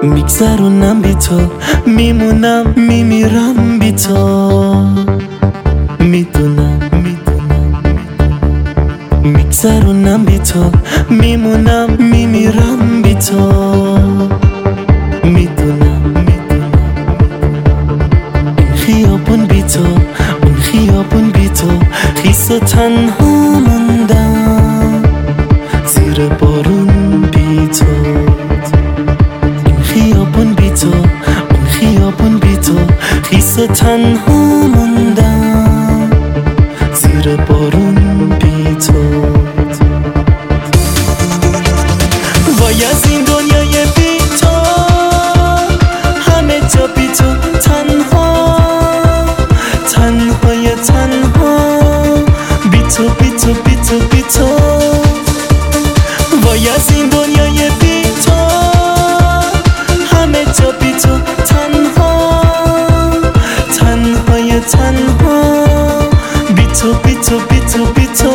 میگذرونم بی تو، میمونم میمیرم بی تو. میدونم میگذرونم بی تو، میمونم میمیرم بی تو. میدونم این خیابون بی تو، اون خیابون بی تو، خیس و تنها موندم زیر بارون بی تو. این خیابون بی تو، اون خیابون بی تو، خیس و تنها موندم زیر بارون بی تو. وای از این دنیای بی تو، همه جا بی تو، تنها تنهای تنها، بی تو بی تو بی تو بی تو. وای از این دنیای بی تو، همه جا بی تو، تنها تنهای تنها، بی تو بی تو بی تو بی تو.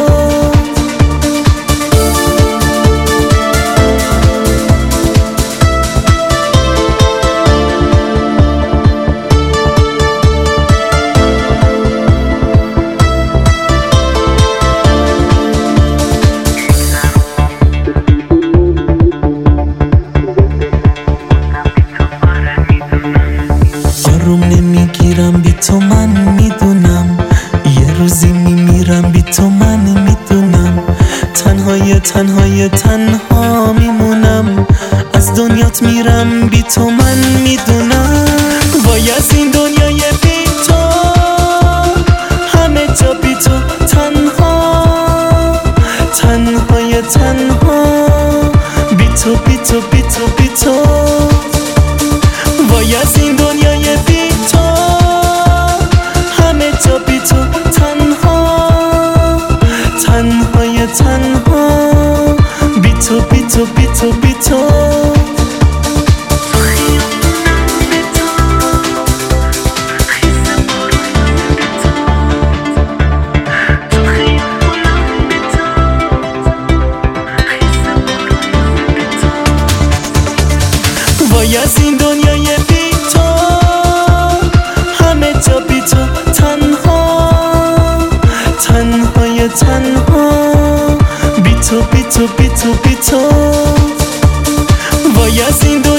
آروم نمیگیرم بی تو، من میدونم یه روزی میمیرم بی تو، من میدونم. تنهای تنهای تنها میمونم، از دنیات میرم بی تو، من میدونم. وای از این دنیای بی تو، همه جا بی تو، تنها تنهای تنها، بی تو بی تو بی تو بی تو. وای از این دنیای بی تو، همه جا بی تو، تنها تنهای تنها، بی تو بی تو بی تو بی تو. وای از این دنیای بی تو، همه جا بی تو، تنها تنهای تنها، بی تو بی تو بی تو بی تو. وای از این